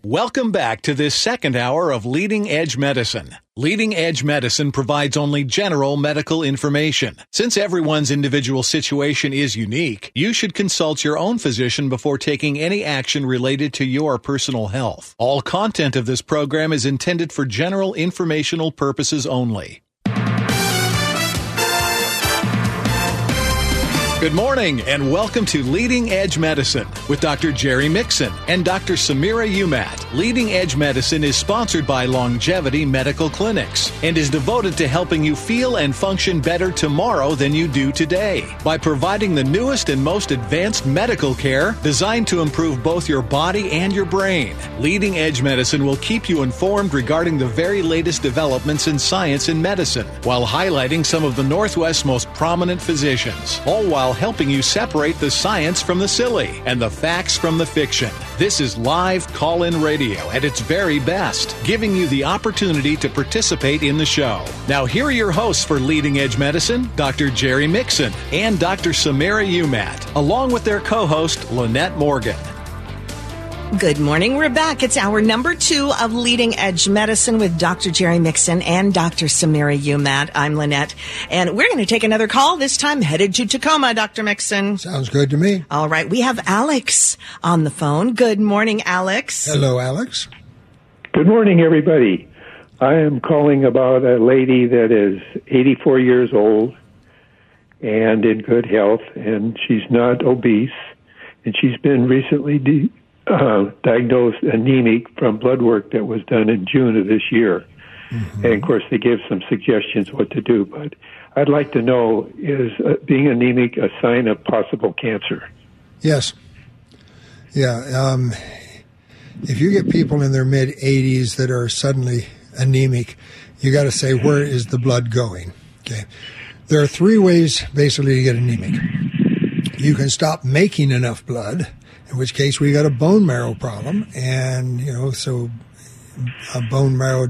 Welcome back to this second hour of Leading Edge Medicine. Leading Edge Medicine provides only general medical information. Since everyone's individual situation is unique, you should consult your own physician before taking any action related to your personal health. All content of this program is intended for general informational purposes only. Good morning and welcome to Leading Edge Medicine with Dr. Jerry Mixon and Dr. Samira Umat. Leading Edge Medicine is sponsored by Longevity Medical Clinics and is devoted to helping you feel and function better tomorrow than you do today by providing the newest and most advanced medical care designed to improve both your body and your brain. Leading Edge Medicine will keep you informed regarding the very latest developments in science and medicine while highlighting some of the Northwest's most prominent physicians, all while helping you separate the science from the silly and the facts from the fiction. This is live call-in radio at its very best, giving you the opportunity to participate in the show. Now, here are your hosts for Leading Edge Medicine, Dr. Jerry Mixon and Dr. Samira Umat, along with their co-host, Lynette Morgan. Good morning. We're back. It's hour number 2 of Leading Edge Medicine with Dr. Jerry Mixon and Dr. Samira Umat. I'm Lynette, and we're going to take another call, this time headed to Tacoma, Dr. Mixon. Sounds good to me. All right. We have Alex on the phone. Good morning, Alex. Hello, Alex. Good morning, everybody. I am calling about a lady that is 84 years old and in good health, and she's not obese, and she's been recently diagnosed anemic from blood work that was done in June of this year. Mm-hmm. And, of course, they give some suggestions what to do. But I'd like to know, is being anemic a sign of possible cancer? Yes. Yeah. If you get people in their mid-80s that are suddenly anemic, you got to say, where is the blood going? Okay. There are 3 ways, basically, to get anemic. You can stop making enough blood, in which case we got a bone marrow problem, and so bone marrow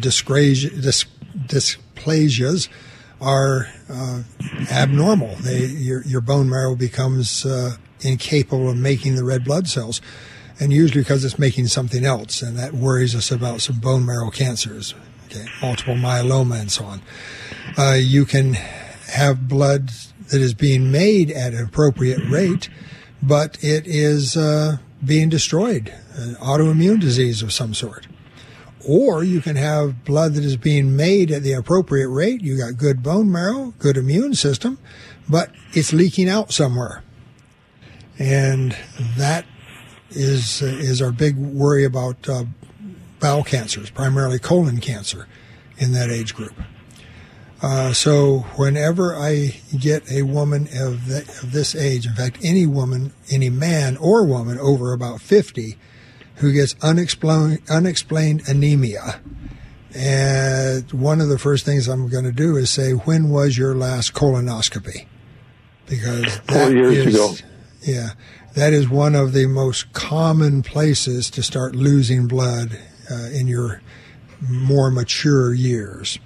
dysplasias are abnormal. Your bone marrow becomes incapable of making the red blood cells, and usually because it's making something else, and that worries us about some bone marrow cancers, multiple myeloma and so on. You can have blood that is being made at an appropriate rate, but it is being destroyed, an autoimmune disease of some sort. Or you can have blood that is being made at the appropriate rate. You got good bone marrow, good immune system, but it's leaking out somewhere. And that is our big worry about bowel cancers, primarily colon cancer in that age group. So whenever I get a woman of this age, in fact, any woman, any man or woman over about 50 who gets unexplained anemia, and one of the first things I'm going to do is say, when was your last colonoscopy? Because that 4 years ago. Yeah, that is one of the most common places to start losing blood in your more mature years.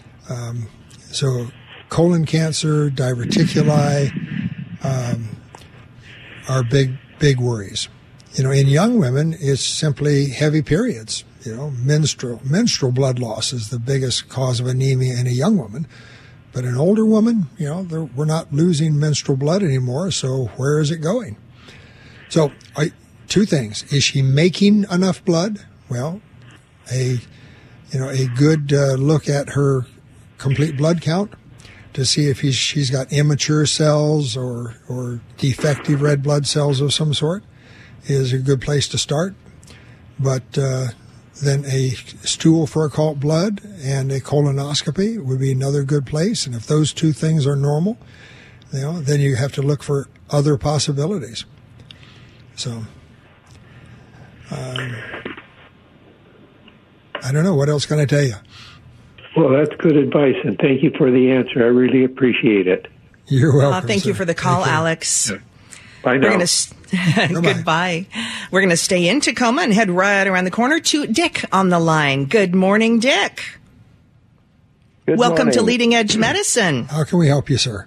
So colon cancer, diverticuli are big worries. In young women, it's simply heavy periods. Menstrual blood loss is the biggest cause of anemia in a young woman. But an older woman, we're not losing menstrual blood anymore, so where is it going? So 2 things. Is she making enough blood? Well, a good look at her complete blood count to see if she's got immature cells or defective red blood cells of some sort is a good place to start. But then a stool for occult blood and a colonoscopy would be another good place. And if those 2 things are normal, then you have to look for other possibilities. So I don't know. What else can I tell you? Well, that's good advice, and thank you for the answer. I really appreciate it. You're welcome. Thank you for the call, Alex. Yeah. Bye now. Goodbye. We're going to stay in Tacoma and head right around the corner to Dick on the line. Good morning, Dick. Welcome to Leading Edge Medicine. How can we help you, sir?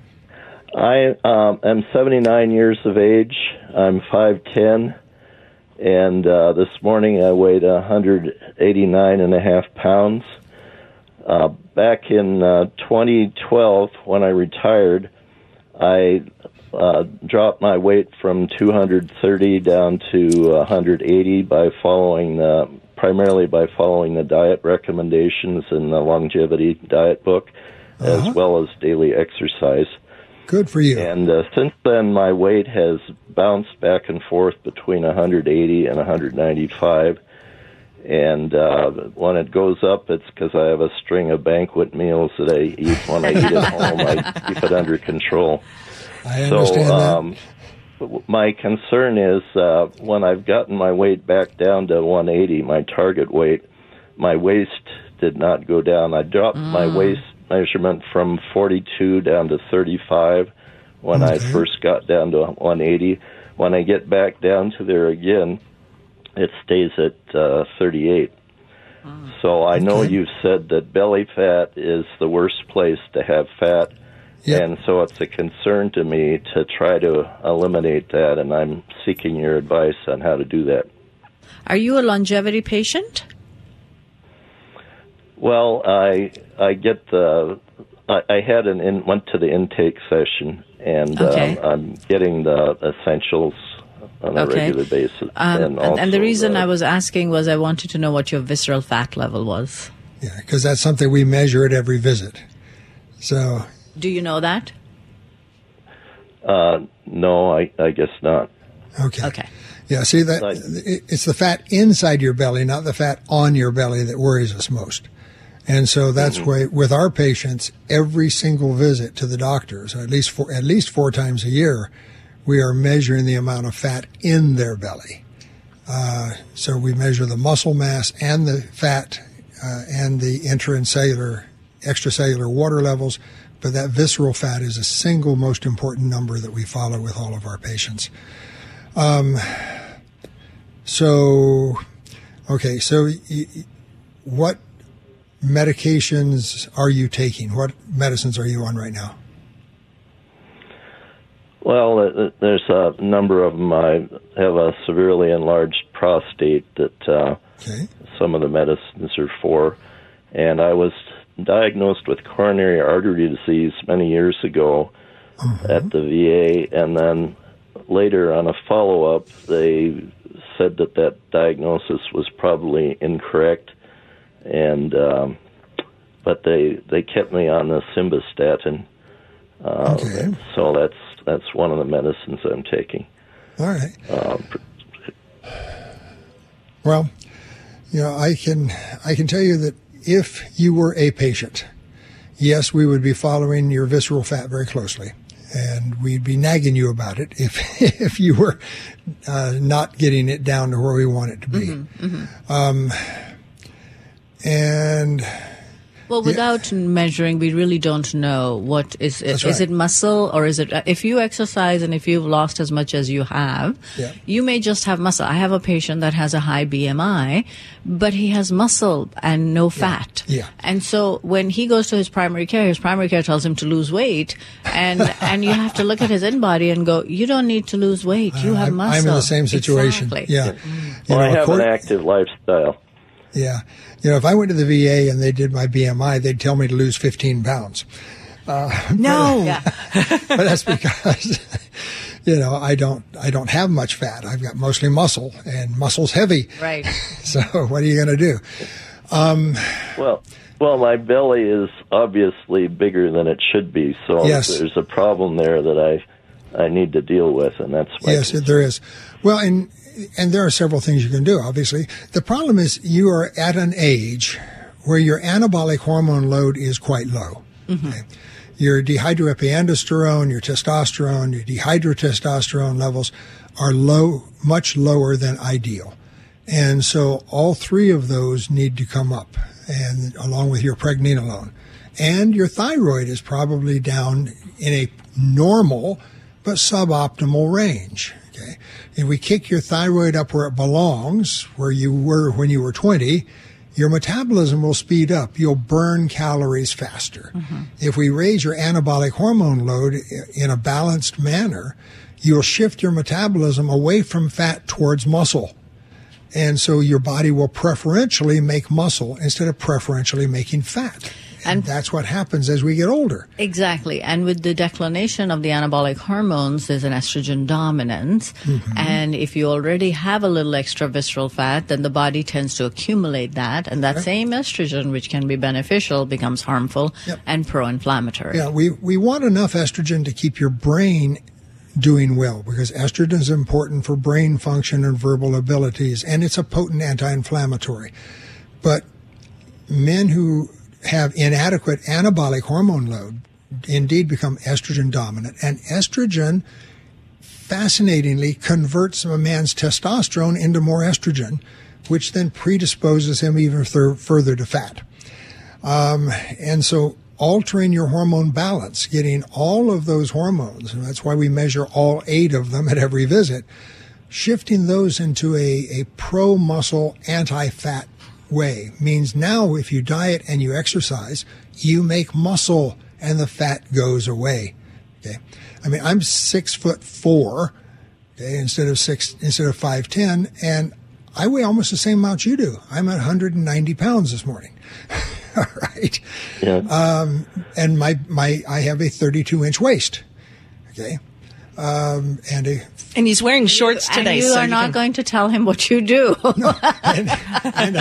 I am 79 years of age. I'm 5'10", And this morning I weighed 189.5 pounds. Back in 2012, when I retired, I dropped my weight from 230 down to 180 primarily by following the diet recommendations in the Longevity Diet book, as well as daily exercise. Good for you. And since then, my weight has bounced back and forth between 180 and 195. And when it goes up, it's because I have a string of banquet meals that I eat when I eat at home. I keep it under control. I understand that. My concern is when I've gotten my weight back down to 180, my target weight, my waist did not go down. I dropped my waist measurement from 42 down to 35 when I first got down to 180. When I get back down to there again, it stays at 38. So I know you've said that belly fat is the worst place to have fat, and so it's a concern to me to try to eliminate that, and I'm seeking your advice on how to do that. Are you a longevity patient? Well, I get I had went to the intake session, and I'm getting the essentials on a regular basis. And the reason I was asking was I wanted to know what your visceral fat level was. Yeah, because that's something we measure at every visit. So, do you know that? No, I guess not. Okay. Yeah, see, it's the fat inside your belly, not the fat on your belly, that worries us most. And so that's why with our patients, every single visit to the doctors, at least 4 times a year, we are measuring the amount of fat in their belly. So we measure the muscle mass and the fat and the extracellular water levels, but that visceral fat is the single most important number that we follow with all of our patients. So what medications are you taking? What medicines are you on right now? Well, there's a number of them. I have a severely enlarged prostate that some of the medicines are for. And I was diagnosed with coronary artery disease many years ago at the VA, and then later on a follow-up, they said that diagnosis was probably incorrect, and but they kept me on the simvastatin. So that's one of the medicines I'm taking. All right. Well, I can tell you that if you were a patient, yes, we would be following your visceral fat very closely, and we'd be nagging you about it if you were not getting it down to where we want it to be. Well, without measuring, we really don't know what is it. Is it muscle, or is it, if you exercise and if you've lost as much as you have, you may just have muscle. I have a patient that has a high BMI, but he has muscle and no fat. And so when he goes to his primary care tells him to lose weight, and you have to look at his in-body and go, you don't need to lose weight. You have muscle. I'm in the same situation. Exactly. Well, I have an active lifestyle. Yeah. If I went to the VA and they did my BMI, they'd tell me to lose 15 pounds. No. But that's because, I don't have much fat. I've got mostly muscle, and muscle's heavy. Right. So what are you going to do? Well, my belly is obviously bigger than it should be. So there's a problem there that I need to deal with, and that's why. Yes, there is. Well, and there are several things you can do, obviously. The problem is you are at an age where your anabolic hormone load is quite low. Okay? Your dehydroepiandrosterone, your testosterone, your dehydrotestosterone levels are low, much lower than ideal. And so all three of those need to come up, and along with your pregnenolone. And your thyroid is probably down in a normal but suboptimal range. Okay. If we kick your thyroid up where it belongs, where you were when you were 20, your metabolism will speed up. You'll burn calories faster. If we raise your anabolic hormone load in a balanced manner, you'll shift your metabolism away from fat towards muscle. And so your body will preferentially make muscle instead of preferentially making fat. And that's what happens as we get older. Exactly. And with the declination of the anabolic hormones, there's an estrogen dominance. Mm-hmm. And if you already have a little extra visceral fat, then the body tends to accumulate that. And that same estrogen, which can be beneficial, becomes harmful and pro-inflammatory. Yeah, we want enough estrogen to keep your brain doing well, because estrogen is important for brain function and verbal abilities, and it's a potent anti-inflammatory. But men who have inadequate anabolic hormone load indeed become estrogen dominant, and estrogen fascinatingly converts a man's testosterone into more estrogen, which then predisposes him even further to fat. And so altering your hormone balance, getting all of those hormones, and that's why we measure all 8 of them at every visit, shifting those into a pro-muscle, anti-fat way means now if you diet and you exercise, you make muscle and the fat goes away. Okay. I mean, I'm 6'4", okay, instead of 5'10", and I weigh almost the same amount you do. I'm at 190 pounds this morning. All right. Yeah. And I have a 32-inch waist. Okay. And he's wearing shorts today. And you are not going to tell him what you do. No, and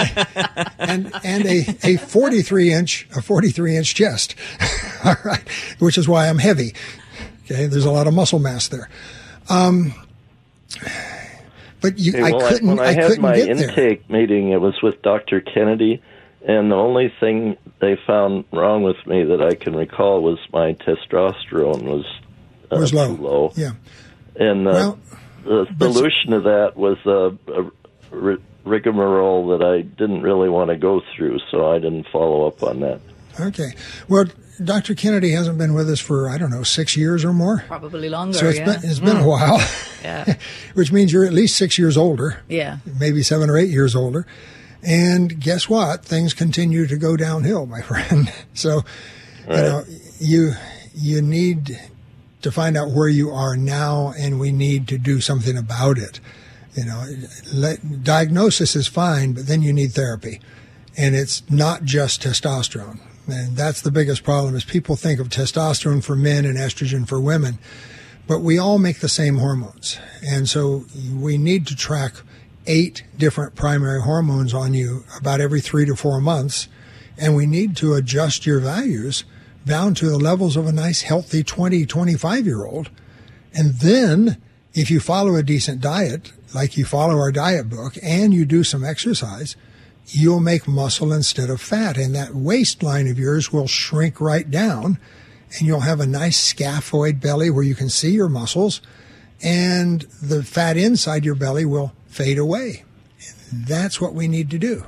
a 43-inch chest. All right, which is why I'm heavy. Okay, there's a lot of muscle mass there. But I couldn't. When I had my get intake meeting, it was with Dr. Kennedy, and the only thing they found wrong with me that I can recall was my testosterone was low. Too low. Yeah. And the solution to that was a rigmarole that I didn't really want to go through, so I didn't follow up on that. Okay. Well, Dr. Kennedy hasn't been with us for, 6 years or more. Probably longer, so it's been a while. Yeah. Which means you're at least 6 years older. Yeah. Maybe 7 or 8 years older. And guess what? Things continue to go downhill, my friend. So, you need to find out where you are now, and we need to do something about it. Diagnosis is fine, but then you need therapy. And it's not just testosterone. And that's the biggest problem, is people think of testosterone for men and estrogen for women. But we all make the same hormones. And so we need to track 8 different primary hormones on you about every 3 to 4 months. And we need to adjust your values down to the levels of a nice, healthy 20, 25-year-old. And then if you follow a decent diet, like you follow our diet book, and you do some exercise, you'll make muscle instead of fat. And that waistline of yours will shrink right down, and you'll have a nice scaphoid belly where you can see your muscles, and the fat inside your belly will fade away. That's what we need to do.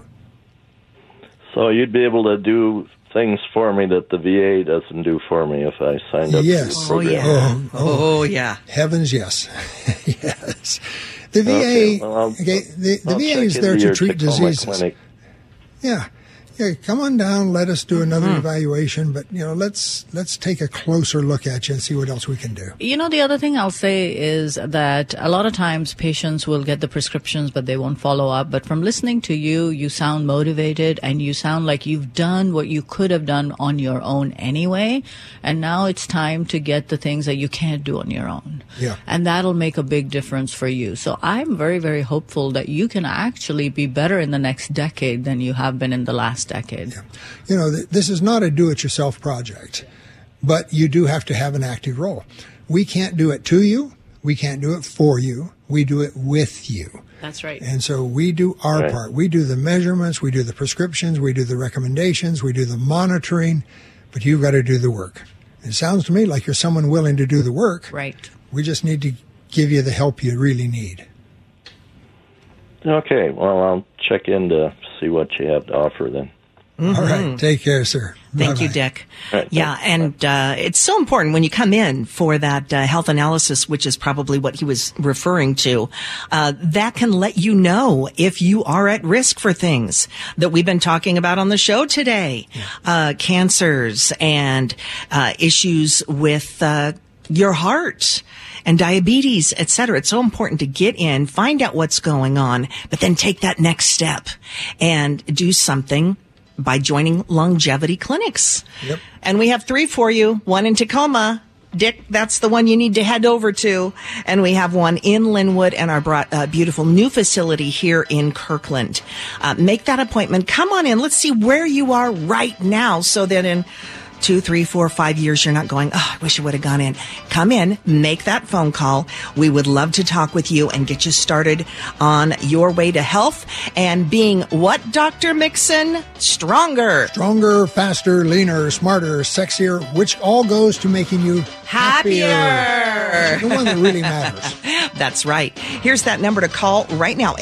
So you'd be able to do things for me that the VA doesn't do for me if I signed up. Yes. For the program. Oh, yeah. Heavens, yes. Yes. The VA, the VA is there to treat diseases. Yeah. Yeah, come on down, let us do another evaluation, but let's take a closer look at you and see what else we can do. The other thing I'll say is that a lot of times patients will get the prescriptions, but they won't follow up. But from listening to you, you sound motivated, and you sound like you've done what you could have done on your own anyway. And now it's time to get the things that you can't do on your own. Yeah. And that'll make a big difference for you. So I'm very, very hopeful that you can actually be better in the next decade than you have been in the last decade. Yeah. This is not a do-it-yourself project, but you do have to have an active role. We can't do it to you. We can't do it for you. We do it with you. That's right. And so we do our part. We do the measurements. We do the prescriptions. We do the recommendations. We do the monitoring. But you've got to do the work. It sounds to me like you're someone willing to do the work. Right. We just need to give you the help you really need. Okay. Well, I'll check in to see what you have to offer then. Mm-hmm. All right. Take care, sir. Thank Bye-bye. you, Dick. Right, yeah, and it's so important when you come in for that health analysis, which is probably what he was referring to. That can let you know if you are at risk for things that we've been talking about on the show today. Cancers and issues with your heart and diabetes, etc. It's so important to get in, find out what's going on, but then take that next step and do something by joining longevity clinics. Yep. And we have 3 for you, one in Tacoma. Dick, that's the one you need to head over to. And we have one in Linwood and our beautiful new facility here in Kirkland. Make that appointment. Come on in. Let's see where you are right now so that in 2, 3, 4, 5 years, you're not going, oh, I wish I would have gone in. Come in, make that phone call. We would love to talk with you and get you started on your way to health and being what, Dr. Mixon? Stronger. Stronger, faster, leaner, smarter, sexier, which all goes to making you happier. The one that really matters. That's right. Here's that number to call right now,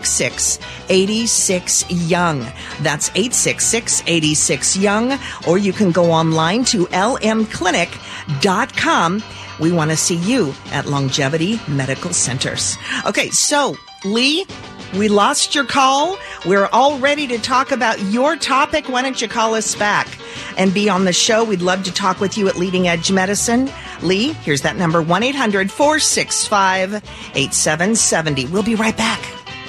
866-86-YOUNG. That's 866-86-YOUNG. Or you can go online to lmclinic.com. We want to see you at Longevity Medical Centers. Okay, so, Lee, we lost your call. We're all ready to talk about your topic. Why don't you call us back and be on the show? We'd love to talk with you at Leading Edge Medicine. Lee, here's that number, 1-800-465-8770. We'll be right back.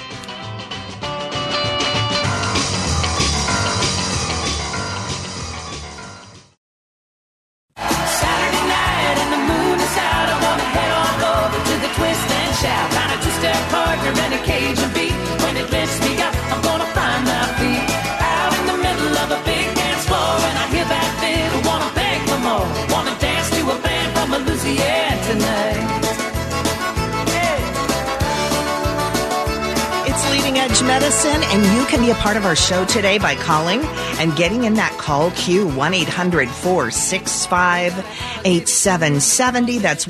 Saturday night and the moon is out. I want to head on over to the Twist and Shout. Find a two-step partner and a Cajun beat. When it lifts me up, I'm gonna find my feet. Out in the middle of a big dance floor, and I hear that fiddle, wanna beg for more. Wanna dance to a band from Louisiana tonight. It's Leading Edge Medicine, and you can be a part of our show today by calling and getting in that call queue, 1-800-465-8770. That's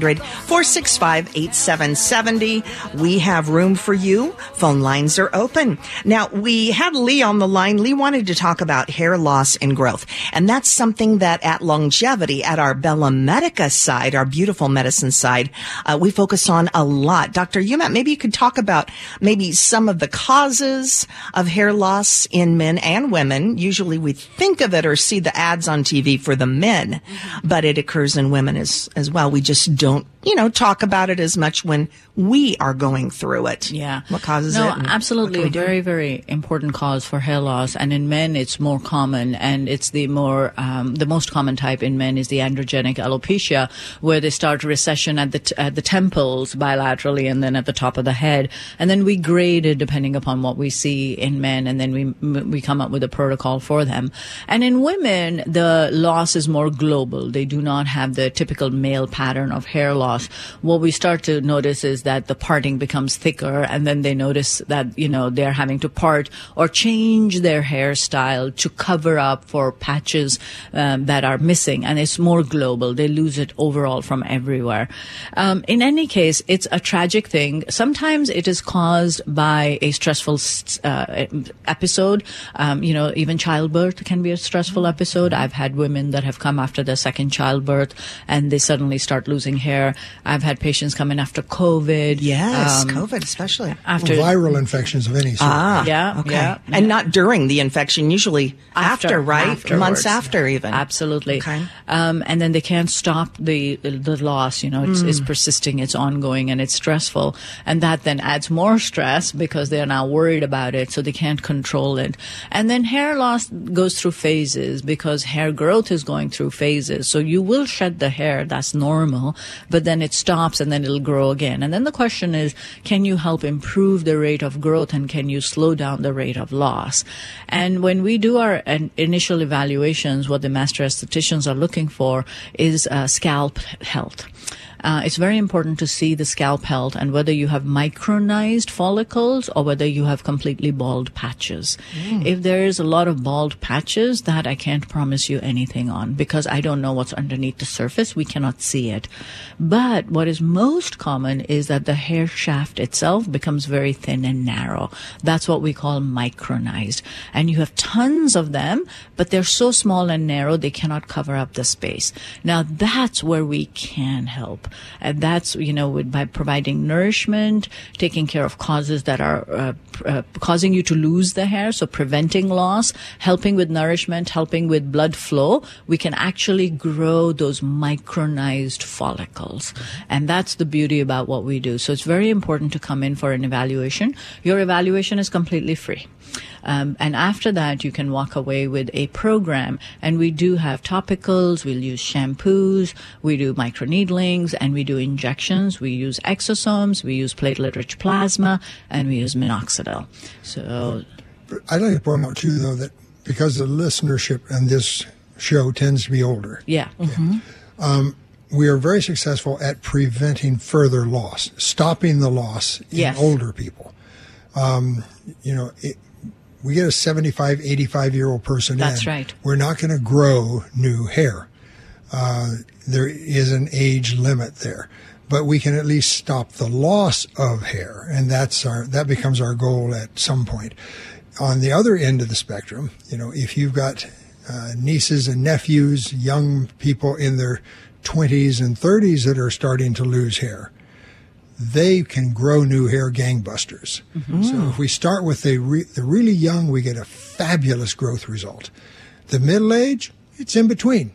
1-800-465-8770. We have room for you. Phone lines are open. Now, we had Lee on the line. Lee wanted to talk about hair loss and growth, and that's something that at Longevity, at our Bella Medica side, our beautiful medicine side, we focus on a lot. Dr. Umat, maybe you could talk about maybe some of the causes of hair loss in men and women. Usually we think of it or see the ads on TV for the men, but it occurs in women as well. We just don't, talk about it as much when we are going through it. Yeah. What causes it? No, absolutely. A very, very important cause for hair loss. And in men, it's more common. And it's the most common type in men is the androgenic alopecia, where they start recession at the temples bilaterally and then at the top of the head. And then we grade it depending upon what we see in men. And then we come up with a protocol for them. And in women, the loss is more global. They do not have the typical male pattern of hair loss. What we start to notice is that the parting becomes thicker, and then they notice that, they're having to part or change their hairstyle to cover up for patches that are missing. And it's more global. They lose it overall from everywhere. In any case, it's a tragic thing. Sometimes it is caused by a stressful episode. Even childbirth can be a stressful episode. I've had women that have come after their second childbirth and they suddenly start losing hair. I've had patients come in after COVID. Yes, COVID especially. After viral infections of any sort. Okay. Yeah. And not during the infection, usually after, right? Afterwards. Months after even. Absolutely. Okay. And then they can't stop the loss. It's persisting, it's ongoing, and it's stressful. And that then adds more stress because they're now worried about it, so they can't control it. And then hair loss goes through phases because hair growth is going through phases. So you will shed the hair, that's normal, but then it stops and then it'll grow again. And then the question is, can you help improve the rate of growth and can you slow down the rate of loss? And when we do our initial evaluations, what the master estheticians are looking for is scalp health. It's very important to see the scalp health and whether you have micronized follicles or whether you have completely bald patches. If there is a lot of bald patches, that I can't promise you anything on because I don't know what's underneath the surface. We cannot see it. But what is most common is that the hair shaft itself becomes very thin and narrow. That's what we call micronized. And you have tons of them, but they're so small and narrow they cannot cover up the space. Now that's where we can help. And that's, by providing nourishment, taking care of causes that are causing you to lose the hair, so preventing loss, helping with nourishment, helping with blood flow, we can actually grow those micronized follicles. And that's the beauty about what we do. So it's very important to come in for an evaluation. Your evaluation is completely free. And after that, you can walk away with a program. And we do have topicals, we'll use shampoos, we do microneedlings, and we do injections. We use exosomes, we use platelet-rich plasma, and we use minoxidil. So I'd like to point out, too, though, that because the listenership on this show tends to be older. Yeah. We are very successful at preventing further loss, stopping the loss in older people. We get a 75, 85-year-old person That's right. We're not going to grow new hair. There is an age limit there. But we can at least stop the loss of hair, and that becomes our goal at some point. On the other end of the spectrum, if you've got nieces and nephews, young people in their 20s and 30s that are starting to lose hair, they can grow new hair gangbusters. Mm-hmm. So if we start with the really young, we get a fabulous growth result. The middle age, it's in between.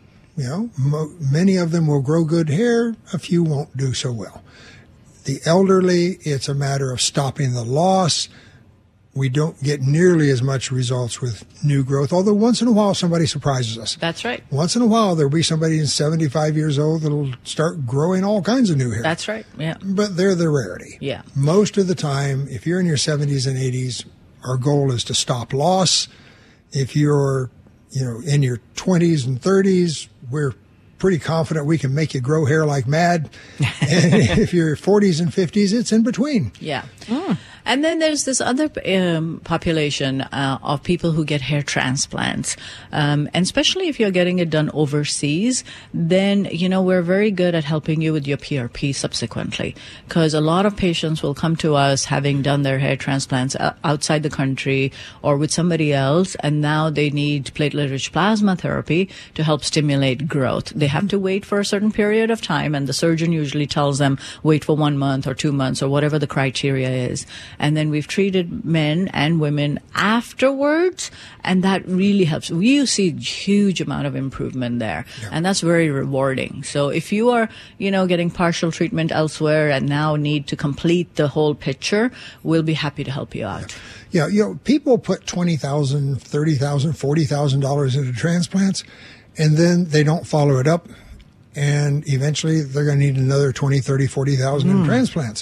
Many of them will grow good hair. A few won't do so well. The elderly, it's a matter of stopping the loss. We don't get nearly as much results with new growth, although once in a while somebody surprises us. That's right. Once in a while there'll be somebody in 75 years old that'll start growing all kinds of new hair. That's right, yeah. But they're the rarity. Yeah. Most of the time, if you're in your 70s and 80s, our goal is to stop loss. If you're, in your 20s and 30s, we're pretty confident we can make you grow hair like mad. And if you're 40s and 50s, it's in between. Yeah. And then there's this other population of people who get hair transplants. And especially if you're getting it done overseas, then, we're very good at helping you with your PRP subsequently. Because a lot of patients will come to us having done their hair transplants outside the country or with somebody else, and now they need platelet-rich plasma therapy to help stimulate growth. They have to wait for a certain period of time, and the surgeon usually tells them wait for 1 month or 2 months or whatever the criteria is. And then we've treated men and women afterwards, and that really helps. You see huge amount of improvement there, and that's very rewarding. So if you are, getting partial treatment elsewhere and now need to complete the whole picture, we'll be happy to help you out. Yeah, people put $20,000, $30,000, $40,000 into transplants, and then they don't follow it up, and eventually they're going to need another $20,000, $30,000, $40,000 in transplants.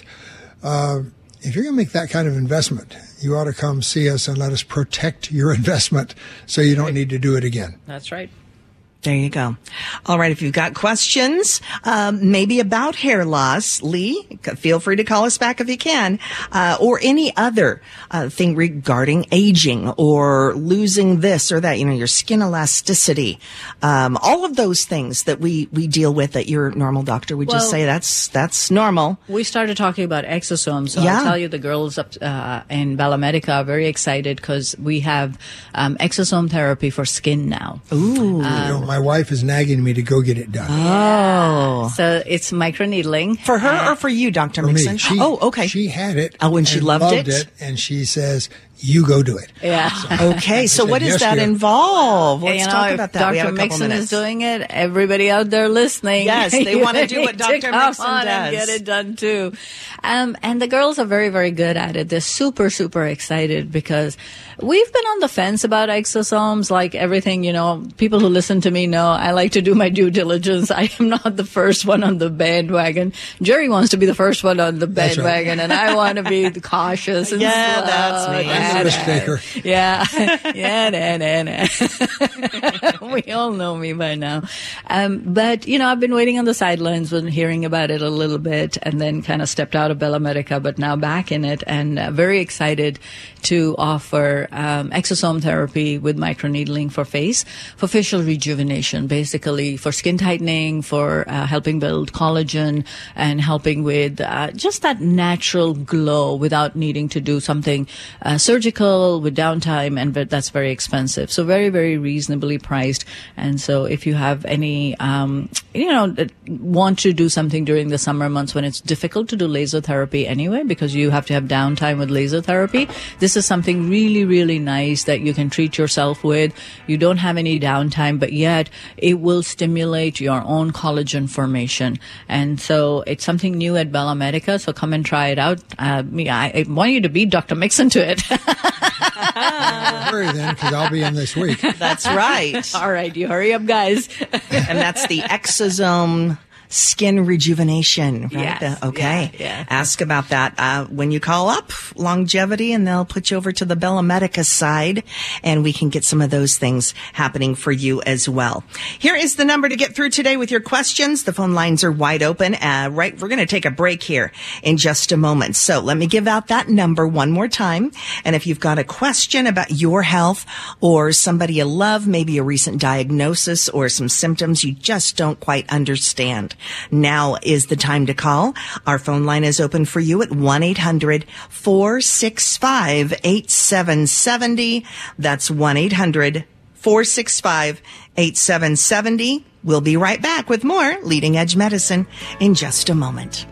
If you're going to make that kind of investment, you ought to come see us and let us protect your investment so you don't need to do it again. That's right. There you go. All right. If you've got questions, maybe about hair loss, Lee, feel free to call us back if you can, or any other thing regarding aging or losing this or that, your skin elasticity, all of those things that we deal with that your normal doctor would just say that's normal. We started talking about exosomes. So I'll tell you, the girls up in Bella Medica are very excited because we have exosome therapy for skin now. Ooh. My wife is nagging me to go get it done. Oh. So it's microneedling. For her or for you, Dr. Mixon? Okay. She had it. Oh, and she loved it? And she says, you go do it. Yeah. Okay. So what does that involve? Let's talk about that. Dr. Mixon is doing it. Everybody out there listening. Yes, they want to do what Dr. Mixon does. And get it done too. And the girls are very, very good at it. They're super, super excited because we've been on the fence about exosomes, like everything, people who listen to me know I like to do my due diligence. I am not the first one on the bandwagon. Jerry wants to be the first one on the bandwagon, and I want to be cautious and slow. That's me. I'm the risk taker. Yeah. We all know me by now. But, I've been waiting on the sidelines when hearing about it a little bit and then kind of stepped out of Bella Medica, but now back in it and very excited to offer exosome therapy with microneedling for face, for facial rejuvenation, basically for skin tightening, for helping build collagen and helping with just that natural glow without needing to do something surgical surgical with downtime, and that's very expensive. So very, very reasonably priced. And so if you have any, want to do something during the summer months when it's difficult to do laser therapy anyway, because you have to have downtime with laser therapy, this is something really, really nice that you can treat yourself with. You don't have any downtime, but yet it will stimulate your own collagen formation. And so it's something new at Bella Medica. So come and try it out. I want you to beat Dr. Mixon to it. Hurry then, because I'll be in this week. That's right. All right, you hurry up, guys. And that's the Exosome Skin Rejuvenation, right? Yes. Okay. Yeah. Ask about that when you call up Longevity, and they'll put you over to the Bella Medica side, and we can get some of those things happening for you as well. Here is the number to get through today with your questions. The phone lines are wide open. We're going to take a break here in just a moment. So let me give out that number one more time. And if you've got a question about your health or somebody you love, maybe a recent diagnosis or some symptoms you just don't quite understand, now is the time to call. Our phone line is open for you at 1-800-465-8770. That's 1-800-465-8770. We'll be right back with more Leading Edge Medicine in just a moment.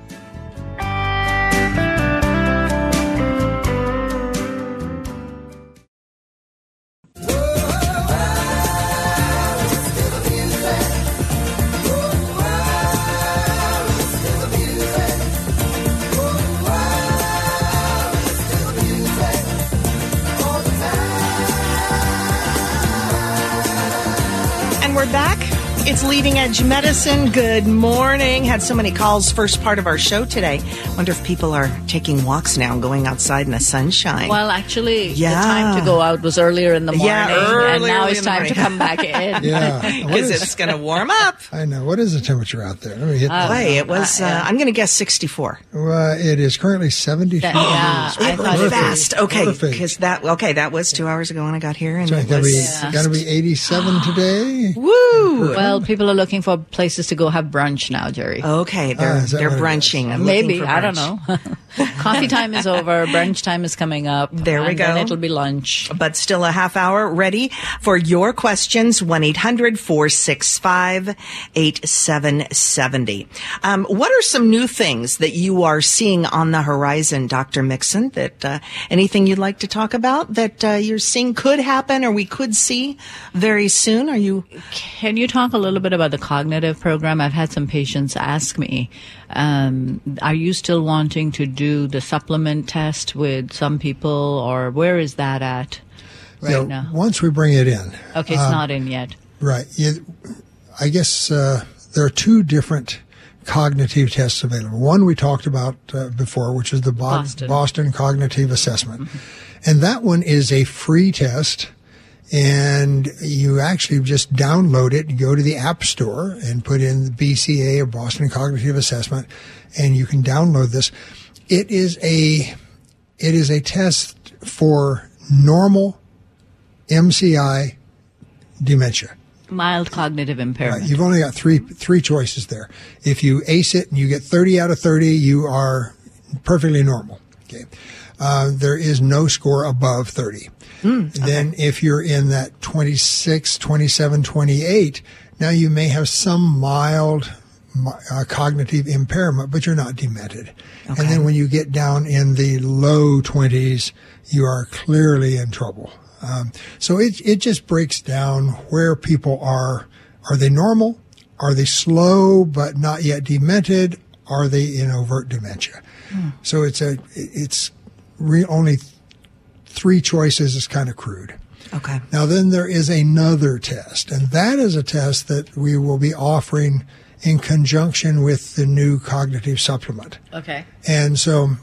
We're back. It's Leading Edge Medicine. Good morning. Had so many calls first part of our show today. Wonder if people are taking walks now and going outside in the sunshine. Well, actually, the time to go out was earlier in the morning. And now it's time to come back in. Yeah. Because it's going to warm up. I know. What is the temperature out there? Let me hit that. It was, I'm going to guess 64. It is currently 72. Yeah. It went fast. Okay. Perfect. Because that was 2 hours ago when I got here. And So it it's got to be 87 today. Woo! Well, people are looking for places to go have brunch now, Jerry. Okay, they're is that what it brunching. is? I'm Maybe. looking for I don't brunch. know. Coffee time is over. Brunch time is coming up. There we go. Then it'll be lunch. But still a half hour ready for your questions. 1-800-465-8770. What are some new things that you are seeing on the horizon, Dr. Mixon, that anything you'd like to talk about that you're seeing could happen or we could see very soon? Can you talk a little bit about the cognitive program? I've had some patients ask me, are you still wanting to do the supplement test with some people, or where is that at now? Once we bring it in. Okay, it's not in yet. Right. I guess there are two different cognitive tests available. One we talked about before, which is the Boston Cognitive Assessment. Mm-hmm. And that one is a free test. And you actually just download it, go to the App Store and put in the BCA, or Boston Cognitive Assessment, and you can download this. It is a test for normal MCI dementia. Mild cognitive impairment. Right. You've only got three choices there. If you ace it and you get 30 out of 30, you are perfectly normal. Okay. There is no score above 30. Then if you're in that 26, 27, 28, now you may have some mild cognitive impairment, but you're not demented. Okay. And then when you get down in the low 20s, you are clearly in trouble. So it just breaks down where people are. Are they normal? Are they slow but not yet demented? Are they in overt dementia? So it's only three choices is kind of crude. Okay. Now then there is another test, and that is a test that we will be offering in conjunction with the new cognitive supplement. Okay. And so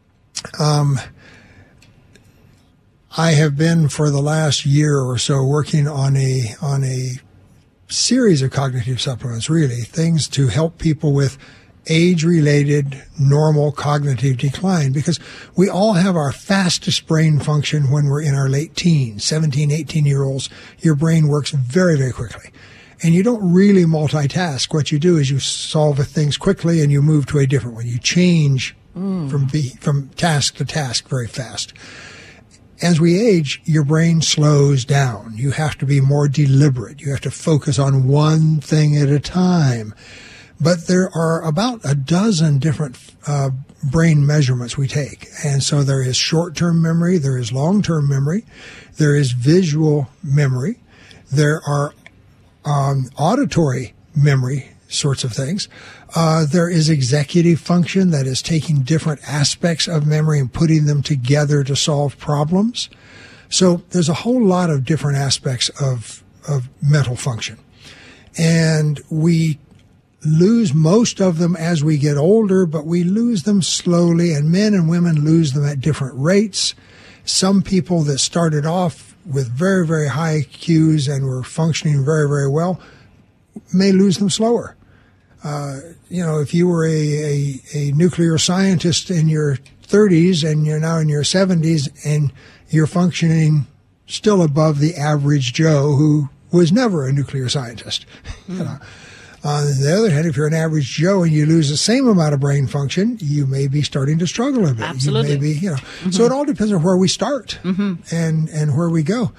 I have been for the last year or so working on a series of cognitive supplements, really, things to help people with age-related normal cognitive decline, because we all have our fastest brain function when we're in our late teens, 17, 18-year-olds. Your brain works very, very quickly. And you don't really multitask. What you do is you solve things quickly and you move to a different one. You change from task to task very fast. As we age, your brain slows down. You have to be more deliberate. You have to focus on one thing at a time. But there are about a dozen different brain measurements we take. And so there is short-term memory, there is long-term memory, there is visual memory, there are auditory memory sorts of things. There is executive function, that is taking different aspects of memory and putting them together to solve problems. So there's a whole lot of different aspects of mental function. And we lose most of them as we get older, but we lose them slowly, and men and women lose them at different rates. Some people that started off with very, very high IQs and were functioning very, very well may lose them slower. If you were a nuclear scientist in your 30s and you're now in your 70s and you're functioning still above the average Joe who was never a nuclear scientist. On the other hand, if you're an average Joe and you lose the same amount of brain function, you may be starting to struggle a bit. Absolutely. You may be, So it all depends on where we start and where we go.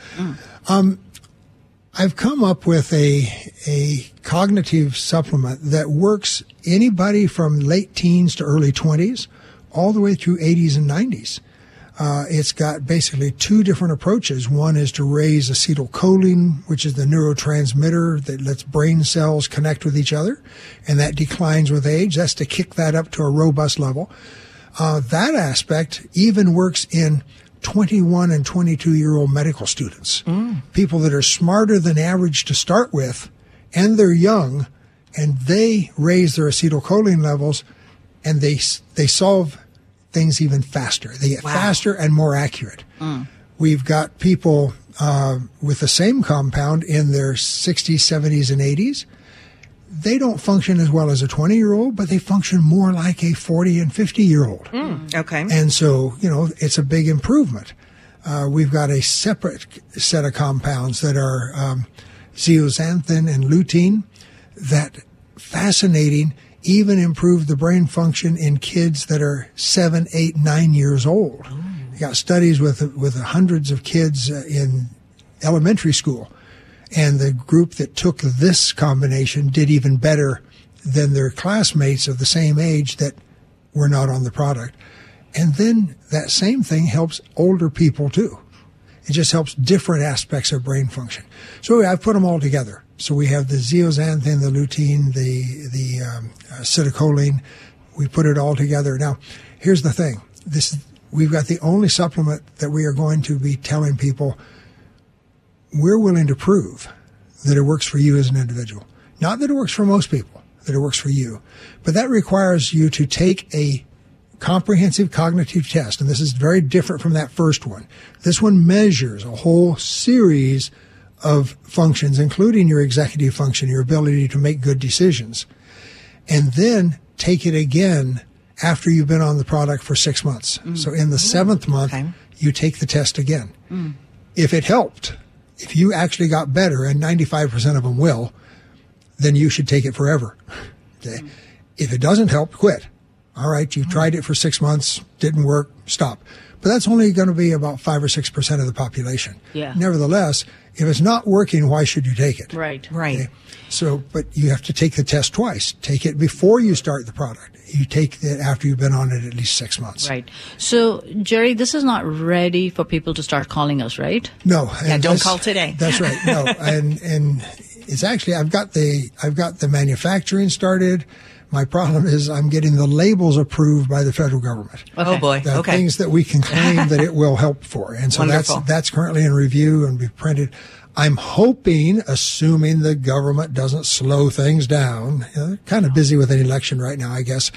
I've come up with a cognitive supplement that works anybody from late teens to early 20s, all the way through 80s and 90s. It's got basically two different approaches. One is to raise acetylcholine, which is the neurotransmitter that lets brain cells connect with each other, and that declines with age. That's to kick that up to a robust level. That aspect even works in 21 and 22-year-old medical students, people that are smarter than average to start with, and they're young, and they raise their acetylcholine levels, and they solve things even faster. They get faster and more accurate. We've got people with the same compound in their 60s, 70s, and 80s. They don't function as well as a 20-year-old, but they function more like a 40 and 50-year-old. Okay. And so, it's a big improvement. We've got a separate set of compounds that are zeaxanthin and lutein that, fascinating, even improve the brain function in kids that are 7, 8, 9 years old. You got studies with hundreds of kids in elementary school, and the group that took this combination did even better than their classmates of the same age that were not on the product. And then that same thing helps older people too. It just helps different aspects of brain function. So I've put them all together. So we have the zeaxanthin, the lutein, the acetylcholine. We put it all together. Now, here's the thing. We've got the only supplement that we are going to be telling people we're willing to prove that it works for you as an individual. Not that it works for most people, that it works for you. But that requires you to take a comprehensive cognitive test, and this is very different from that first one. This one measures a whole series of functions, including your executive function, your ability to make good decisions, and then take it again after you've been on the product for 6 months. So in the 7th month, you take the test again. If it helped, if you actually got better, and 95% of them will, then you should take it forever. Okay? If it doesn't help, quit. All right, you tried it for 6 months, didn't work, stop. But that's only going to be about 5 or 6% of the population. Yeah. Nevertheless, if it's not working, why should you take it? Right. Okay? So, but you have to take the test twice. Take it before you start the product. You take it after you've been on it at least 6 months. Right. So, Jerry, this is not ready for people to start calling us, right? No. Yeah, don't call today. That's right. No. And it's actually, I've got the manufacturing started. My problem is I'm getting the labels approved by the federal government. Okay. Oh boy. The okay. things that we can claim that it will help for. And so that's currently in review and be printed. I'm hoping, assuming the government doesn't slow things down, they're kind of busy with an election right now, I guess.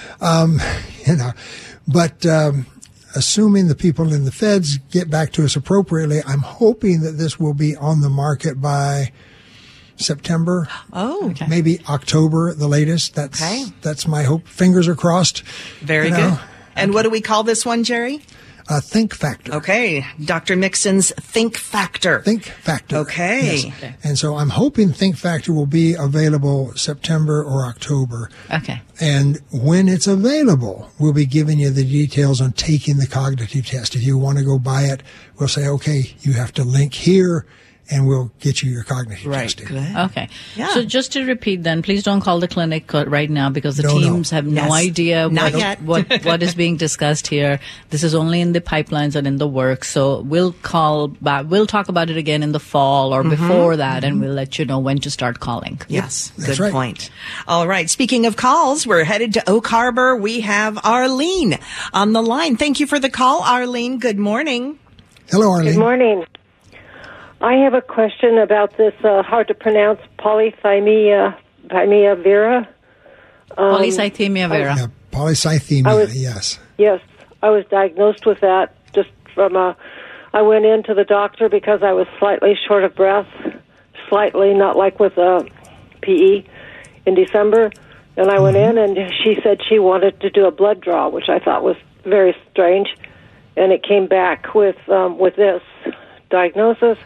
But assuming the people in the feds get back to us appropriately, I'm hoping that this will be on the market by September. Oh, okay. Maybe October at the latest. That's my hope. Fingers are crossed. Very good. And what do we call this one, Jerry? Think Factor. Okay. Dr. Mixon's Think Factor. Think Factor. Okay. Yes. And so I'm hoping Think Factor will be available September or October. Okay. And when it's available, we'll be giving you the details on taking the cognitive test. If you want to go buy it, we'll say, okay, you have to link here, and we'll get you your cognitive testing. Good. Okay. Yeah. So just to repeat then, please don't call the clinic right now because the teams have no Yes. idea Not yet. what is being discussed here. This is only in the pipelines and in the works. So we'll call back. We'll talk about it again in the fall or before that, and we'll let you know when to start calling. Yes, That's good right. point. All right. Speaking of calls, we're headed to Oak Harbor. We have Arlene on the line. Thank you for the call, Arlene. Good morning. Hello, Arlene. Good morning. I have a question about this hard to pronounce polycythemia vera. Polycythemia vera. Yeah, polycythemia, yes. Yes, I was diagnosed with that just from I went in to the doctor because I was slightly short of breath, slightly, not like with PE, in December. And I went in and she said she wanted to do a blood draw, which I thought was very strange. And it came back with this diagnosis.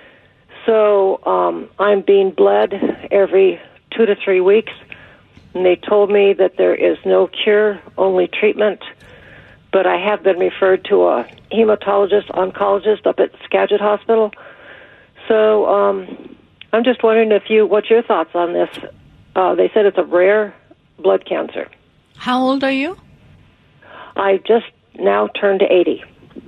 So I'm being bled every 2 to 3 weeks, and they told me that there is no cure, only treatment. But I have been referred to a hematologist, oncologist up at Skagit Hospital. So I'm just wondering what's your thoughts on this? They said it's a rare blood cancer. How old are you? I just now turned 80.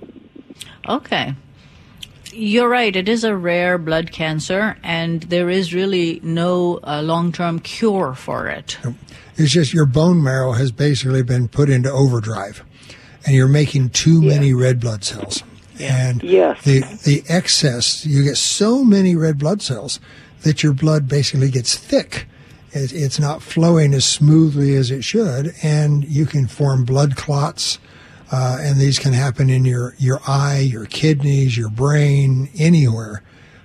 Okay. You're right. It is a rare blood cancer, and there is really no long-term cure for it. It's just your bone marrow has basically been put into overdrive, and you're making too many red blood cells. And the excess, you get so many red blood cells that your blood basically gets thick. It's not flowing as smoothly as it should, and you can form blood clots. And these can happen in your eye, your kidneys, your brain, anywhere.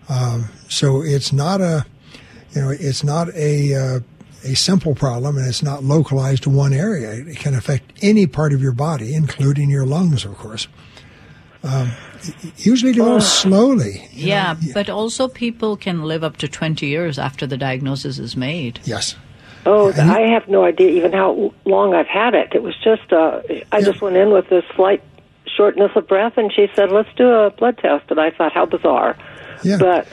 So it's not a simple problem, and it's not localized to one area. It can affect any part of your body, including your lungs, of course. Usually develops slowly. Yeah, but also people can live up to 20 years after the diagnosis is made. Yes. Oh, I have no idea even how long I've had it. It was just, I just went in with this slight shortness of breath, and she said, let's do a blood test. And I thought, how bizarre. Yeah. But,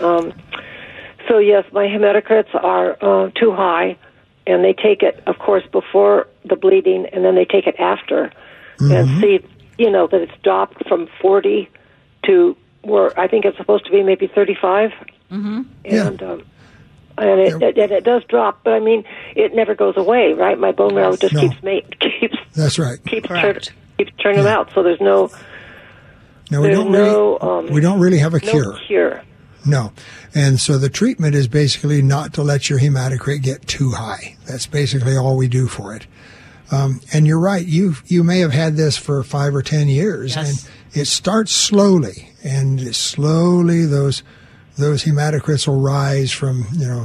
so yes, my hematocrits are too high, and they take it, of course, before the bleeding, and then they take it after, and see, that it's dropped from 40 to where I think it's supposed to be maybe 35. Mm-hmm. And, and it does drop, but I mean, it never goes away, right? My bone marrow just keeps. That's right. Keeps turning them out. So there's no. No, we don't really have a cure. No cure. No, and so the treatment is basically not to let your hematocrit get too high. That's basically all we do for it. And you're right. You may have had this for 5 or 10 years, and it starts slowly, and slowly those hematocrits will rise from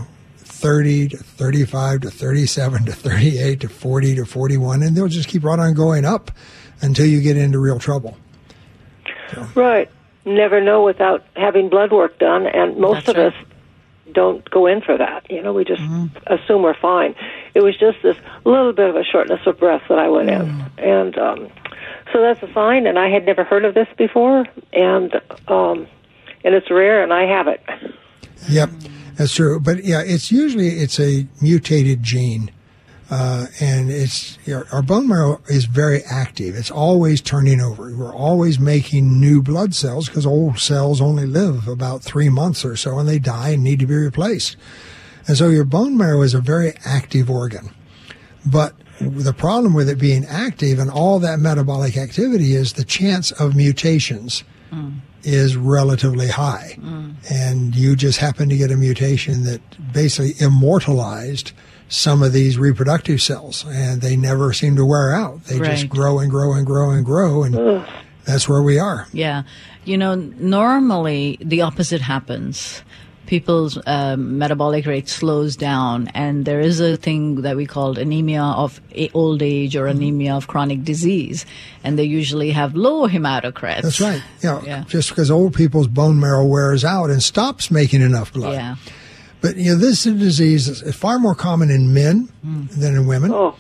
30 to 35 to 37 to 38 to 40 to 41, and they'll just keep right on going up until you get into real trouble. So. Right. Never know without having blood work done, and most of us don't go in for that. We just assume we're fine. It was just this little bit of a shortness of breath that I went in, and so that's a sign. And I had never heard of this before, and it's rare, and I have it. Yep, that's true. But it's usually a mutated gene, and our bone marrow is very active. It's always turning over. We're always making new blood cells because old cells only live about 3 months or so, and they die and need to be replaced. And so your bone marrow is a very active organ. But the problem with it being active and all that metabolic activity is the chance of mutations is relatively high. And you just happen to get a mutation that basically immortalized some of these reproductive cells, and they never seem to wear out. They just grow and grow and grow and grow, and that's where we are. Yeah. Normally the opposite happens. people's metabolic rate slows down, and there is a thing that we call anemia of old age or anemia of chronic disease, and they usually have low hematocrits. That's right. Just because old people's bone marrow wears out and stops making enough blood. Yeah. But this disease is far more common in men than in women. Oh.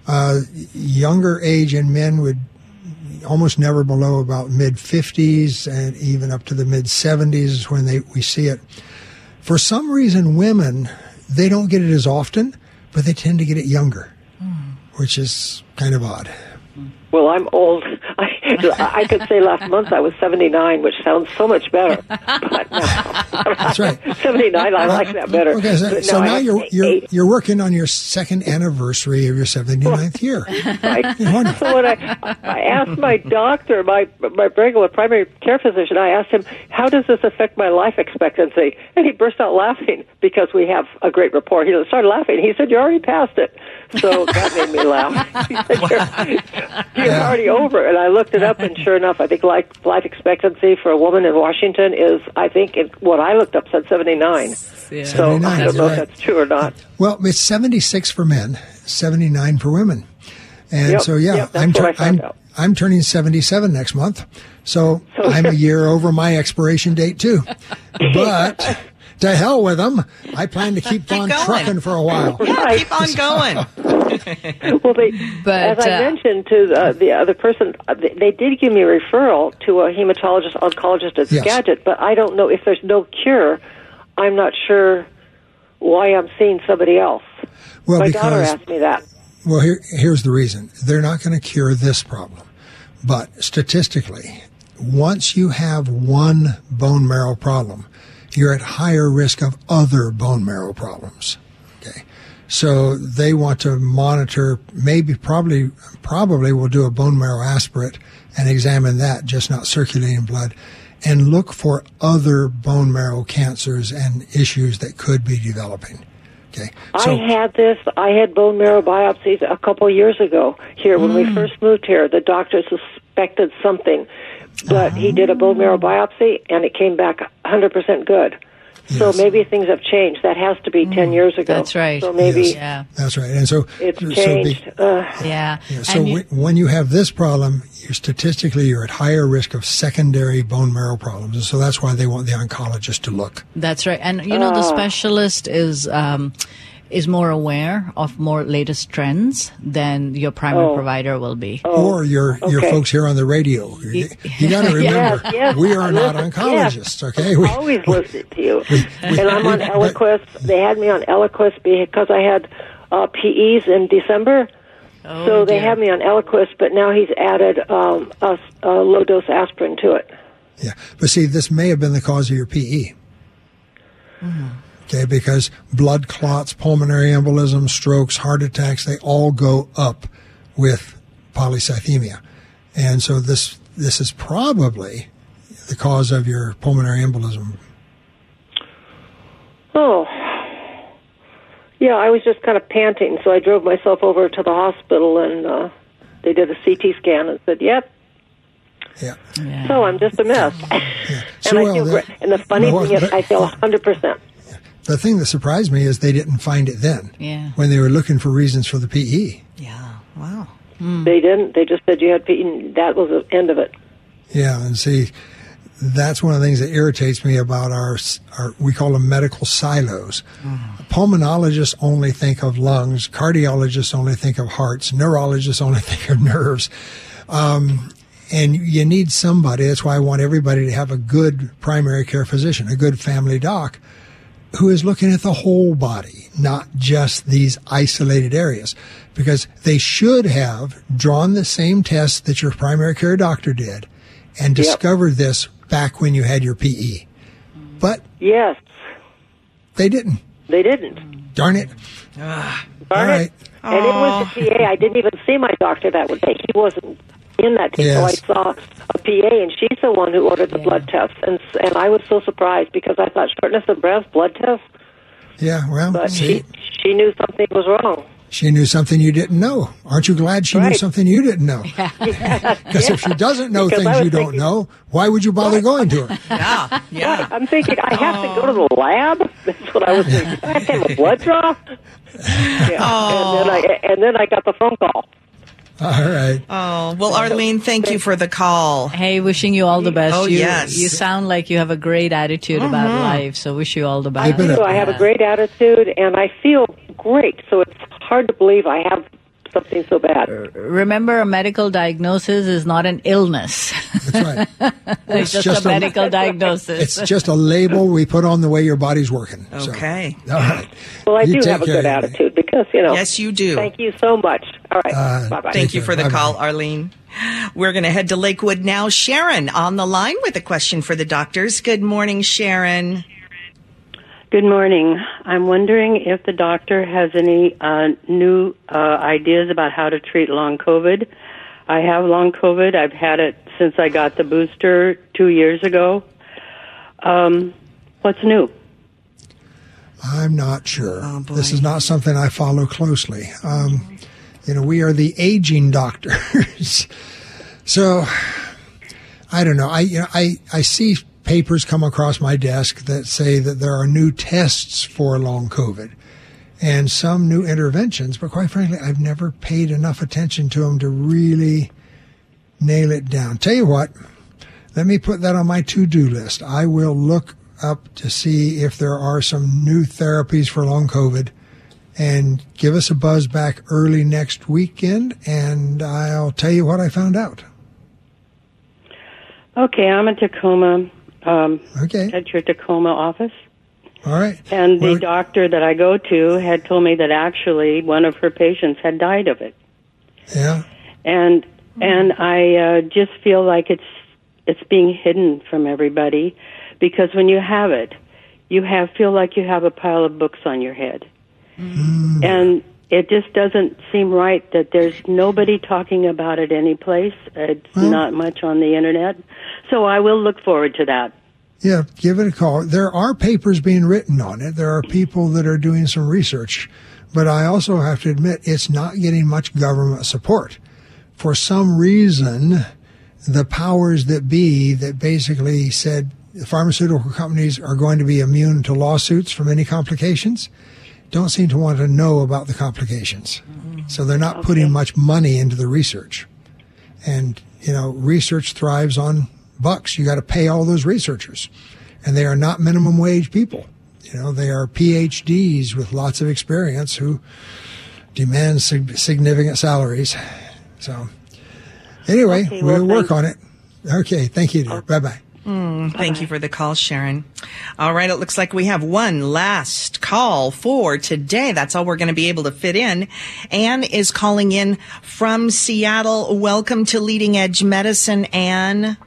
Younger age in men would almost never below about mid-50s, and even up to the mid-70s is when we see it. For some reason, women, they don't get it as often, but they tend to get it younger, which is kind of odd. Well, I'm old. I could say last month I was 79, which sounds so much better. But no. That's right. 79, I like that better. Okay, so now you're working on your second anniversary of your 79th year. Right. So when I asked my doctor, my regular primary care physician, I asked him, how does this affect my life expectancy? And he burst out laughing because we have a great rapport. He started laughing. He said, you're already past it. So that made me laugh. He said, you're already over. And I looked it up, and sure enough, I think life expectancy for a woman in Washington is, I think, what I looked up said 79. Yeah. So I don't know if that's true or not. Well, it's 76 for men, 79 for women. And I'm turning 77 next month. So I'm a year over my expiration date, too. But to hell with them. I plan to keep on trucking for a while. Yeah, keep on going. Well, as I mentioned to the other person, they did give me a referral to a hematologist, oncologist at Skagit, but I don't know if there's no cure. I'm not sure why I'm seeing somebody else. Well, my daughter asked me that. Well, here's the reason. They're not going to cure this problem. But statistically, once you have one bone marrow problem, you're at higher risk of other bone marrow problems. Okay. So they want to monitor, probably will do a bone marrow aspirate and examine that, just not circulating blood, and look for other bone marrow cancers and issues that could be developing. Okay. So, I had bone marrow biopsies a couple years ago here when we first moved here. The doctor suspected something, but he did a bone marrow biopsy and it came back 100% good. Yes. So maybe things have changed. That has to be 10 years ago. That's right. So maybe that's right. And so it's changed. So when you have this problem, you're at higher risk of secondary bone marrow problems, and so that's why they want the oncologist to look. That's right. And the specialist is more aware of more latest trends than your primary provider will be. Or your folks here on the radio. You got to remember, we are not oncologists, okay? I always listened to you. And I'm on Eliquis. They had me on Eliquis because I had PEs in December. So they had me on Eliquis, but now he's added a low-dose aspirin to it. Yeah. But see, this may have been the cause of your PE. Okay, because blood clots, pulmonary embolism, strokes, heart attacks, they all go up with polycythemia. And so this is probably the cause of your pulmonary embolism. Oh. Yeah, I was just kind of panting, so I drove myself over to the hospital, and they did a CT scan and said, yep. Yeah. So I'm just a mess. Yeah. And I feel great. And the funny thing is I feel 100%. The thing that surprised me is they didn't find it then. Yeah. When they were looking for reasons for the PE. Yeah. Wow. They didn't. They just said you had PE, and that was the end of it. Yeah, and see, that's one of the things that irritates me about our we call them medical silos. Pulmonologists only think of lungs. Cardiologists only think of hearts. Neurologists only think of nerves. And you need somebody. That's why I want everybody to have a good primary care physician, a good family doc, who is looking at the whole body, not just these isolated areas. Because they should have drawn the same tests that your primary care doctor did and discovered this back when you had your PE. But yes, they didn't. They didn't. Darn it. Darn it. And it was the PA. I didn't even see my doctor that day. He wasn't in that day, so I saw a PA, and she's the one who ordered the blood test. And I was so surprised because I thought, shortness of breath, blood test? Yeah, well, but she knew something was wrong. She knew something you didn't know. Aren't you glad she knew something you didn't know? Because if she doesn't know things you don't know, why would you bother going to her? Yeah. I'm thinking, I have to go to the lab? That's what I was thinking. I have to have a blood draw? And then I got the phone call. All right. Oh, well, Arlene, thank you for the call. Hey, wishing you all the best. Oh, yes. You sound like you have a great attitude about life, so wish you all the best. I do. I have a great attitude, and I feel great, so it's hard to believe I have something so bad. Remember, a medical diagnosis is not an illness. That's right. It's just a medical diagnosis. It's just a label we put on the way your body's working. Okay. So, all right. Well, I do have a good attitude because, Yes, you do. Thank you so much. All right. Bye-bye. Thank you for the call, Arlene. We're going to head to Lakewood now. Sharon on the line with a question for the doctors. Good morning, Sharon. Good morning. I'm wondering if the doctor has any new ideas about how to treat long COVID. I have long COVID. I've had it since I got the booster 2 years ago. What's new? I'm not sure. This is not something I follow closely. We are the aging doctors. So, I don't know. I see papers come across my desk that say that there are new tests for long COVID and some new interventions, but quite frankly, I've never paid enough attention to them to really nail it down. Tell you what, let me put that on my to-do list. I will look up to see if there are some new therapies for long COVID and give us a buzz back early next weekend, and I'll tell you what I found out. Okay, I'm in Tacoma. Okay. At your Tacoma office. All right. And the doctor that I go to had told me that actually one of her patients had died of it. Yeah. And I just feel like it's being hidden from everybody, because when you have it, feel like you have a pile of books on your head. Mm. And it just doesn't seem right that there's nobody talking about it anyplace. It's not much on the internet. So I will look forward to that. Yeah, give it a call. There are papers being written on it. There are people that are doing some research. But I also have to admit, it's not getting much government support. For some reason, the powers that be that basically said the pharmaceutical companies are going to be immune to lawsuits from any complications don't seem to want to know about the complications. So they're not putting much money into the research. And, research thrives on bucks. You got to pay all those researchers. And they are not minimum wage people. They are PhDs with lots of experience who demand significant salaries. So, anyway, we'll work on it. Okay, thank you, dear. Bye-bye. Thank you for the call, Sharon. All right, it looks like we have one last call for today. That's all we're going to be able to fit in. Anne is calling in from Seattle. Welcome to Leading Edge Medicine, Anne.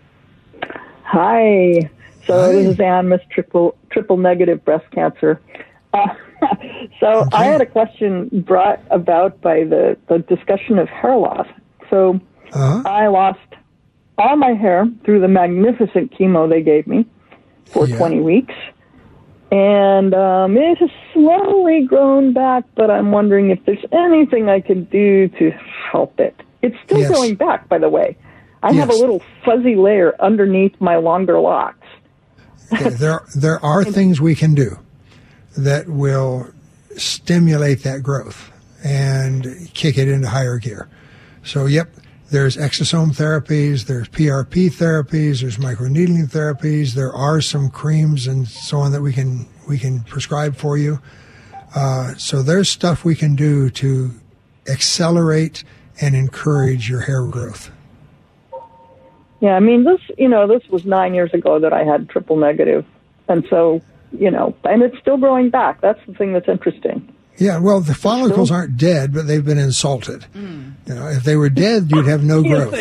Hi. This is Anne, Miss Triple Negative Breast Cancer. I had a question brought about by the discussion of hair loss. So I lost all my hair through the magnificent chemo they gave me for 20 weeks. And it has slowly grown back, but I'm wondering if there's anything I could do to help it. It's still growing back, by the way. I have a little fuzzy layer underneath my longer locks. Okay, there are things we can do that will stimulate that growth and kick it into higher gear. So, there's exosome therapies, there's PRP therapies, there's microneedling therapies. There are some creams and so on that we can prescribe for you. So there's stuff we can do to accelerate and encourage your hair growth. Yeah, this was 9 years ago that I had triple negative. And so, and it's still growing back. That's the thing that's interesting. Yeah, well, the follicles aren't dead, but they've been insulted. If they were dead, you'd have no growth.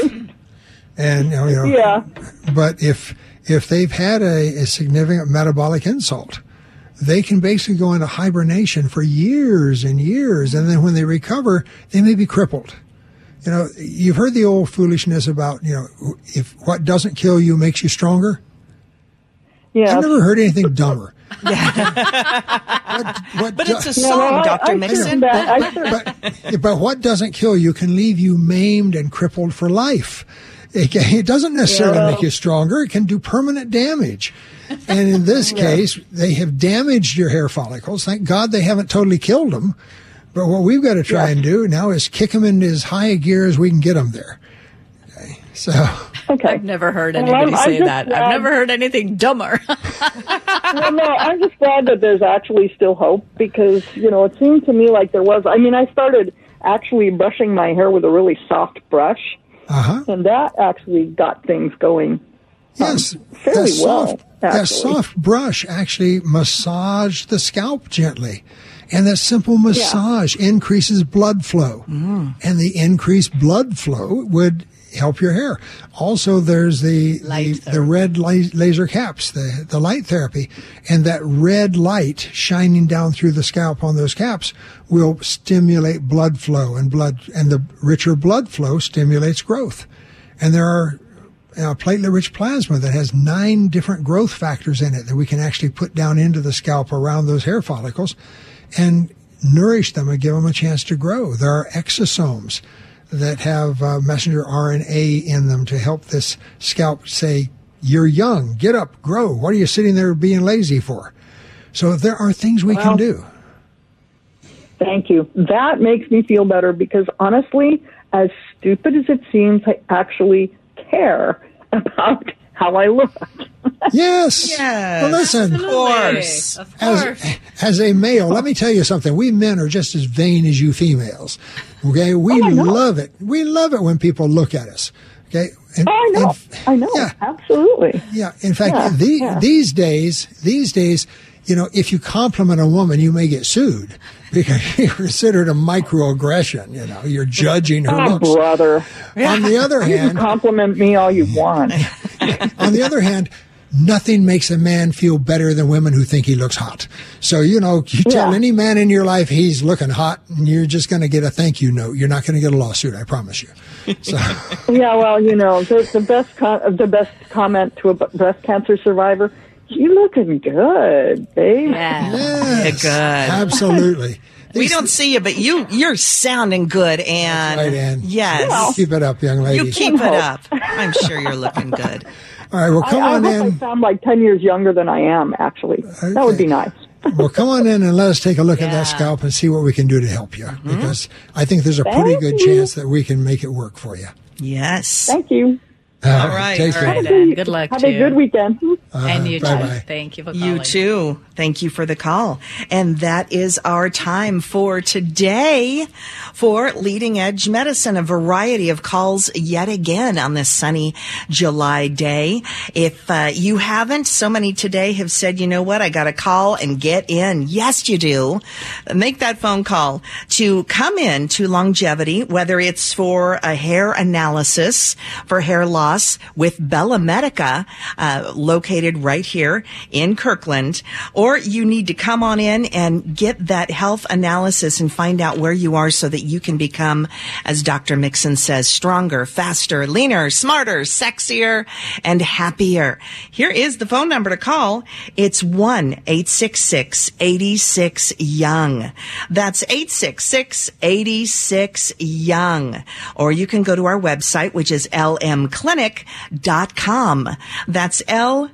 And, but if they've had a significant metabolic insult, they can basically go into hibernation for years and years. And then when they recover, they may be crippled. You've heard the old foolishness about, if what doesn't kill you makes you stronger. Yeah. I've never heard anything dumber. But it's a song, Dr. Mixon. But what doesn't kill you can leave you maimed and crippled for life. It doesn't necessarily make you stronger. It can do permanent damage. And in this case, they have damaged your hair follicles. Thank God they haven't totally killed them. But what we've got to try and do now is kick them into as high a gear as we can get them there. Okay. So. Okay. I've never heard anybody say that. I've never heard anything dumber. No, I'm just glad that there's actually still hope because, it seemed to me like there was. I mean, I started actually brushing my hair with a really soft brush. And that actually got things going fairly well. That soft brush actually massaged the scalp gently. And that simple massage increases blood flow. And the increased blood flow would help your hair. Also, there's the red laser caps, the light therapy. And that red light shining down through the scalp on those caps will stimulate blood flow, and the richer blood flow stimulates growth. And there are platelet-rich plasma that has 9 different growth factors in it that we can actually put down into the scalp around those hair follicles and nourish them and give them a chance to grow. There are exosomes that have messenger RNA in them to help this scalp say, you're young, get up, grow. What are you sitting there being lazy for? So there are things we can do. Thank you. That makes me feel better because honestly, as stupid as it seems, I actually care about how I look. Yes. Well, listen, of course. As a male, let me tell you something. We men are just as vain as you females. Okay, we love it. We love it when people look at us. Okay. I know. Yeah, absolutely. Yeah. In fact, these days, if you compliment a woman, you may get sued because you consider it a microaggression. You're judging her looks. Brother. On the other hand, you can compliment me all you want. On the other hand, nothing makes a man feel better than women who think he looks hot. So, you tell any man in your life he's looking hot, and you're just going to get a thank you note. You're not going to get a lawsuit, I promise you. So. Yeah, well, the best comment to a breast cancer survivor, you looking good, babe. Yes, good. Absolutely. We don't see you, but you're sounding good, Ann. That's right, Ann. Yes. Well, keep it up, young lady. You keep it up. I'm sure you're looking good. All right, well, come on in. I sound like 10 years younger than I am, actually. Okay. That would be nice. Well, come on in and let us take a look at that scalp and see what we can do to help you. Because I think there's a pretty good chance that we can make it work for you. Yes. Thank you. All right. Take care. Ann. Good luck to you. Have a good weekend. And you bye-bye. too. Thank you for calling. You too. Thank you for the call. And that is our time for today for Leading Edge Medicine. A variety of calls yet again on this sunny July day. If you haven't, so many today have said, you know what, I got to call and get in. Yes, you do. Make that phone call to come in to Longevity, whether it's for a hair analysis for hair loss with Bella Medica, located right here in Kirkland, or you need to come on in and get that health analysis and find out where you are so that you can become, as Dr. Mixon says, stronger, faster, leaner, smarter, sexier, and happier. Here is the phone number to call. It's 1-866-86-YOUNG. That's 866-86-YOUNG. Or you can go to our website, which is lmclinic.com. That's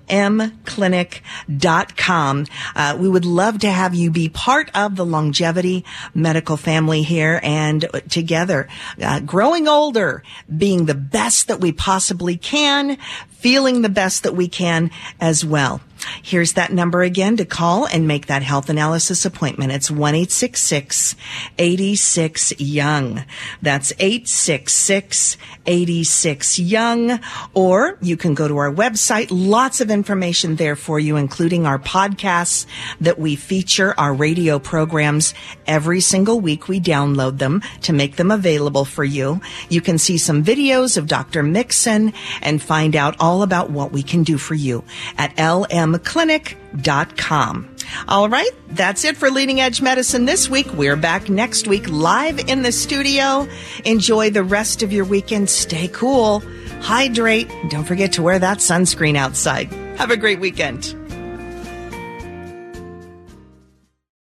lmclinic.com. We would love to have you be part of the Longevity medical family here, and together, growing older, being the best that we possibly can, feeling the best that we can as well. Here's that number again to call and make that health analysis appointment. It's 1-866-86-YOUNG. That's 866-86-YOUNG. Or you can go to our website. Lots of information there for you, including our podcasts that we feature, our radio programs. Every single week we download them to make them available for you. You can see some videos of Dr. Mixon and find out all about what we can do for you at lmclinic.com. All right, that's it for Leading Edge Medicine this week. We're back next week live in the studio. Enjoy the rest of your weekend. Stay cool, hydrate. Don't forget to wear that sunscreen outside. Have a great weekend.